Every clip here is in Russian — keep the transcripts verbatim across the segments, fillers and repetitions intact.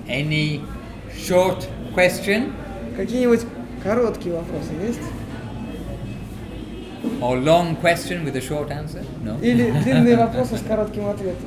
Any short question? Какие-нибудь короткие вопросы есть? Or long question with a short answer? No? Или длинные вопросы с коротким ответом?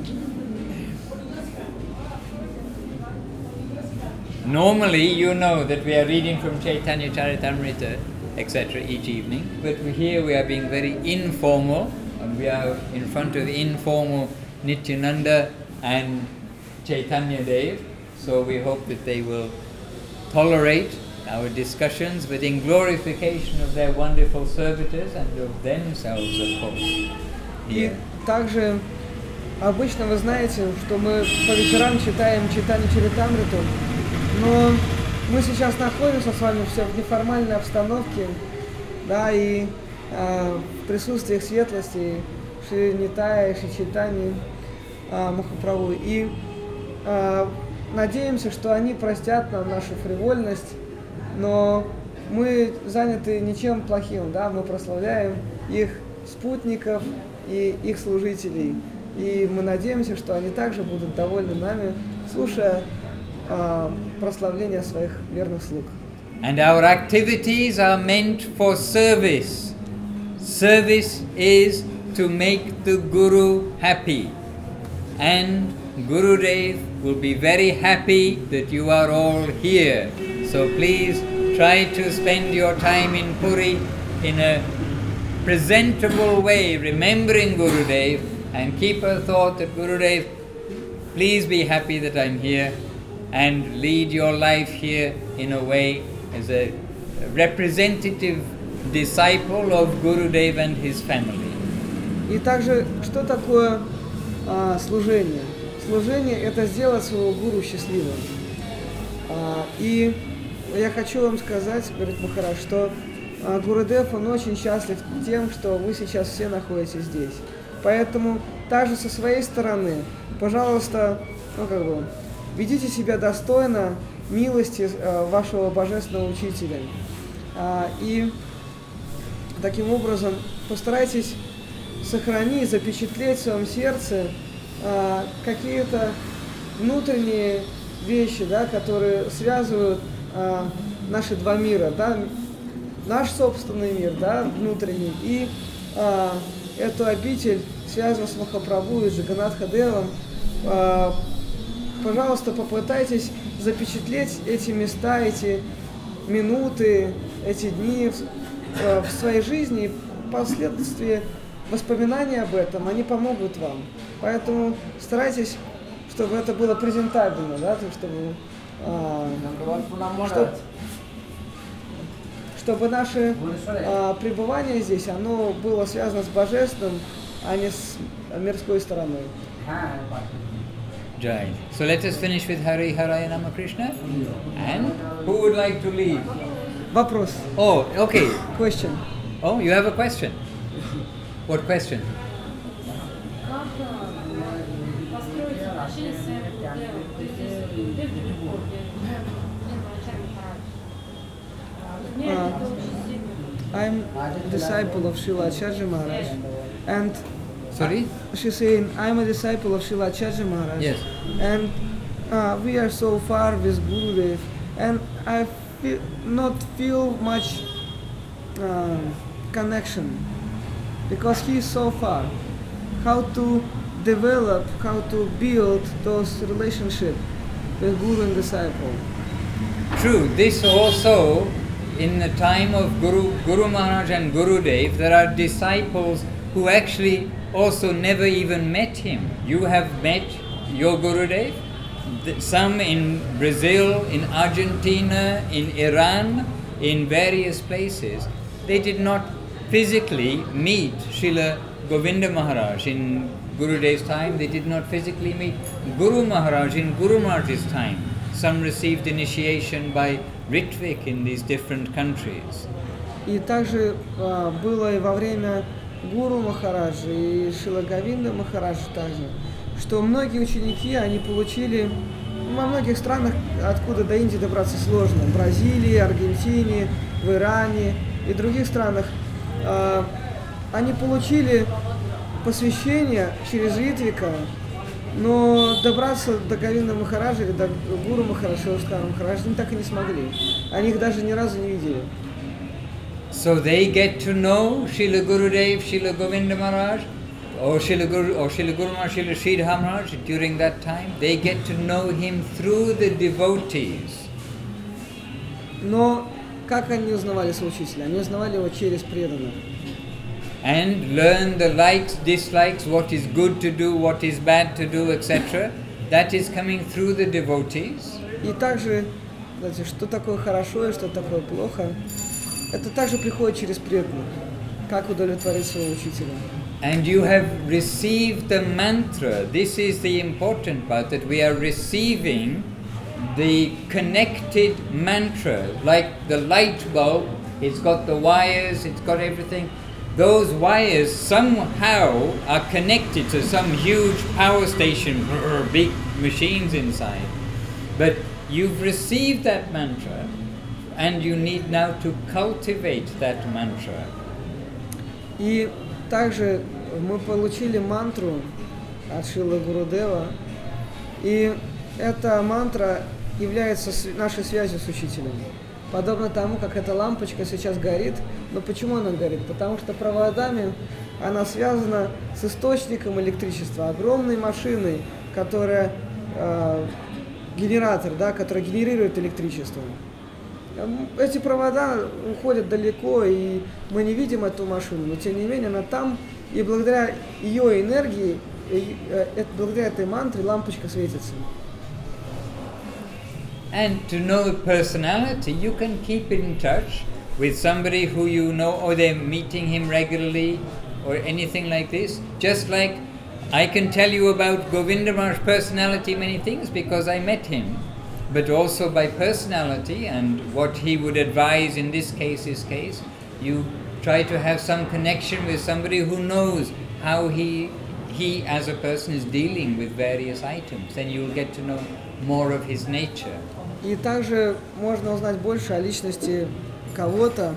Normally, you know that we are reading from Chaitanya Charitamrita, et cetera each evening, but here we are being very informal, and we are in front of informal Nityananda and Chaitanya Dev, so we hope that they will tolerate our discussions, but in glorification of their wonderful servitors and of themselves, of course. И также обычно вы знаете, что мы по вечерам читаем Чайтанью Чаритамриту, но мы сейчас находимся с вами все в неформальной обстановке, да, и э, в присутствии их светлости Шри Нитая, Шри Чайтаньи э, Махапрабху. И э, надеемся, что они простят нам нашу фривольность, но мы заняты ничем плохим, да, мы прославляем их спутников и их служителей. И мы надеемся, что они также будут довольны нами, слушая э, прославление своих верных слуг. And our activities are meant for service. Service is to make the Guru happy. And Gurudev will be very happy that you are all here. So please try to spend your time in Puri in a presentable way, remembering Gurudev, and keep a thought that Gurudev, please be happy that I'm here, and lead your life here in a way as a representative disciple of Gurudev and his family. И также, что такое а, служение? Служение – это сделать своего гуру счастливым. А, и я хочу вам сказать, говорит Махарадж, что а, Гурудев, он очень счастлив тем, что вы сейчас все находитесь здесь. Поэтому также со своей стороны, пожалуйста, ну как бы, ведите себя достойно милости а, вашего божественного учителя. А, и таким образом постарайтесь сохранить, запечатлеть в своем сердце а, какие-то внутренние вещи, да, которые связывают а, наши два мира, да, наш собственный мир, да, внутренний, и а, эту обитель, связанную с Махапрабху и Джаганнатха-девом. А, пожалуйста, попытайтесь запечатлеть эти места, эти минуты, эти дни в, в своей жизни, и впоследствии воспоминания об этом, они помогут вам. Поэтому старайтесь, чтобы это было презентабельно, да, чтобы, а, чтобы, чтобы наше а, пребывание здесь, оно было связано с божественным, а не с мирской стороной. Jai. So let us finish with Hari Haraya Nama Krishna. And who would like to lead? Вопрос. Oh, okay. Question. Oh, you have a question? What question? Uh, I'm a disciple of Srila Acharya Maharaj, and Sorry? she's saying I'm a disciple of Srila Acharya Maharaj. Yes. And uh, we are so far with Gurudev, and I feel not feel much uh, connection because he is so far. How to develop, how to build those relationships with Guru and disciple. True. This also, in the time of Guru, Guru Maharaj and Gurudev, there are disciples who actually also never even met him. You have met your Gurudev, some in Brazil, in Argentina, in Iran, in various places. They did not physically meet Srila Govinda Maharaj in Gurudev's time. They did not physically meet Guru Maharaj in Guru Maharaj's time. Some received initiation by Ritvik in these different countries. И также uh, было и во время Гуру Махараджа и Шрила Говинда Махараджа также, что многие ученики, они получили во многих странах, откуда до Индии добраться сложно, в Бразилии, Аргентине, в Иране и других странах, э, они получили посвящение через Ритвика Но добраться до Говинда Махараджа или до Гуру Махараджа, Шилашидхара Махараджа, они так и не смогли. Они их даже ни разу не видели. So they get to know Srila Gurudev, Srila Govinda Maharaj, or Srila Guru, or Srila Guru Maharaj, Srila Sridhar Maharaj during that time. They get to know him through the devotees. Но как они узнавали своего учителя? Они узнавали его через преданных. And learn the likes, dislikes, what is good to do, what is bad to do, et cetera. That is coming through the devotees. И также, знаете, что такое хорошо и что такое плохо, это также приходит через преданных, как удовлетворить своего учителя. And you have received the mantra. This is the important part, that we are receiving the connected mantra, like the light bulb. It's got the wires, it's got everything. Those wires somehow are connected to some huge power station, big machines inside. But you've received that mantra, and you need now to cultivate that mantra. И также мы получили мантру от Шрилы Гурудева, и эта мантра является нашей связью с учителем. Подобно тому, как эта лампочка сейчас горит. Но почему она горит? Потому что проводами она связана с источником электричества, огромной машиной, которая э, генератор, да, которая генерирует электричество. Эти провода уходят далеко, и мы не видим эту машину, но тем не менее она там, и благодаря ее энергии, и, э, благодаря этой мантре лампочка светится. And to know the personality, you can keep in touch with somebody who you know, or they're meeting him regularly, or anything like this. Just like I can tell you about Govinda Maharaj's personality, many things, because I met him. But also by personality and what he would advise in this case, this case, you try to have some connection with somebody who knows how he, he as a person is dealing with various items. Then you'll get to know more of his nature. И также можно узнать больше о личности кого-то,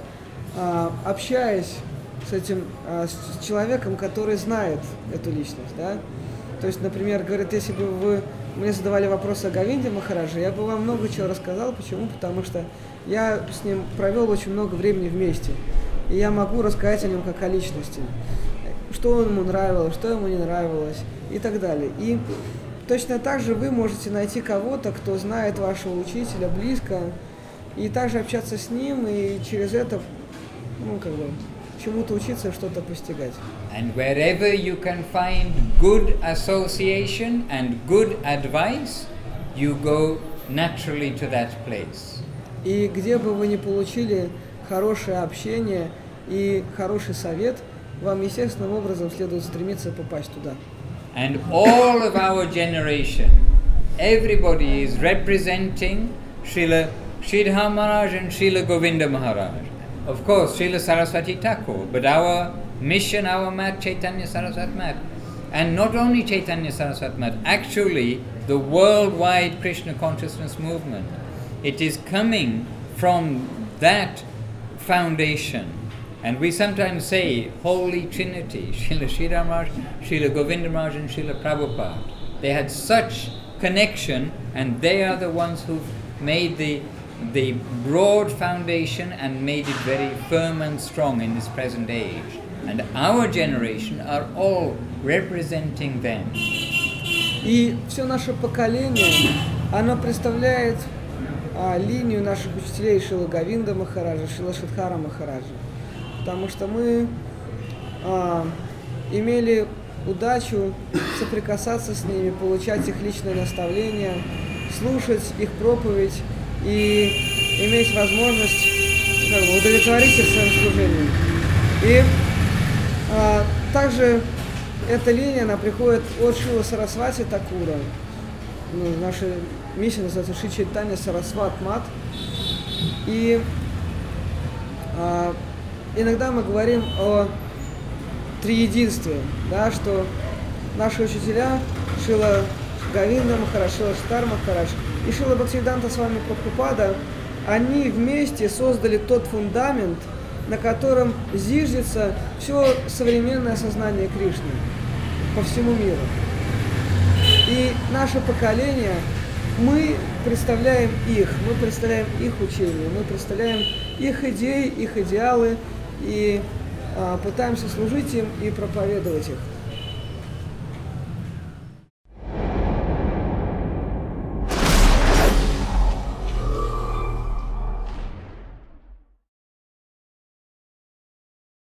общаясь с этим с человеком, который знает эту личность, да? То есть, например, говорит, если бы вы мне задавали вопросы о Говинде Махарадже, я бы вам много чего рассказал. Почему? Потому что я с ним провел очень много времени вместе. И я могу рассказать о нем как о личности. Что ему нравилось, что ему не нравилось и так далее. И точно так же вы можете найти кого-то, кто знает вашего учителя близко, и также общаться с ним, и через это, ну, как бы, чему-то учиться, что-то постигать. And wherever you can find good association and good advice, you go naturally to that place. И где бы вы ни получили хорошее общение и хороший совет, вам естественным образом следует стремиться попасть туда. And all of our generation, everybody is representing Srila Sridhar Maharaj and Srila Govinda Maharaj. Of course, Srila Saraswati Thakur, but our mission, our mat, Chaitanya Saraswat mat. And not only Chaitanya Saraswat mat, actually the worldwide Krishna consciousness movement. It is coming from that foundation. And we sometimes say Holy Trinity, Srila Sridhar Maharaj, Srila Govinda Maharaj and Srila Prabhupada. They had such connection, and they are the ones who've made the the broad foundation and made it very firm and strong in this present age. And our generation are all representing them. И все наше поколение, оно представляет а, линию наших учителей Шрила Говинда Махараджа, Шрила Шидхара Махараджа. Потому что мы а, имели удачу соприкасаться с ними, получать их личное наставление, слушать их проповедь и иметь возможность, как бы, удовлетворить их своим служением. И а, также эта линия, она приходит от Шрила Сарасвати Такура. Ну, наша миссия называется Шри Чайтанья Сарасват Мат. И а, иногда мы говорим о триединстве, да, что наши учителя Шрила Говинда Махарадж, Шрила Шидхар Махарадж и Шрила Бхактисиданта Свами Прабхупада, они вместе создали тот фундамент, на котором зиждется все современное сознание Кришны по всему миру. И наше поколение, мы представляем их, мы представляем их учения, мы представляем их идеи, их идеалы и а, пытаемся служить им и проповедовать их.